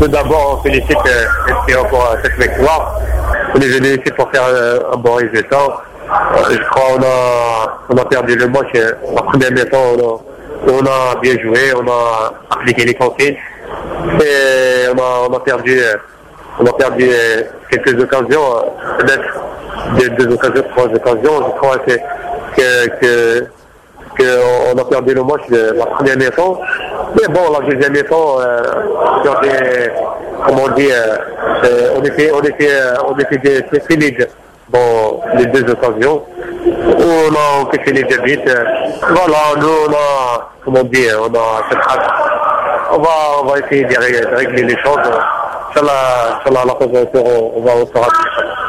Tout d'abord, on félicite Espérance pour cette victoire. On est venu ici pour faire un bon résultat. Je crois qu'on a perdu le match. La première mi-temps, on a bien joué, on a appliqué les consignes. Et on a perdu quelques occasions, peut-être deux occasions, trois occasions. Je crois qu'on a perdu le match de la première mi-temps. Mais bon, la deuxième mi-temps, comment on dit, on était timides dans les deux occasions. On a fini de vite. Voilà, nous, on a cette race. On va essayer de régler les choses. Inch'Allah, la prochaine fois, on va se rappeler.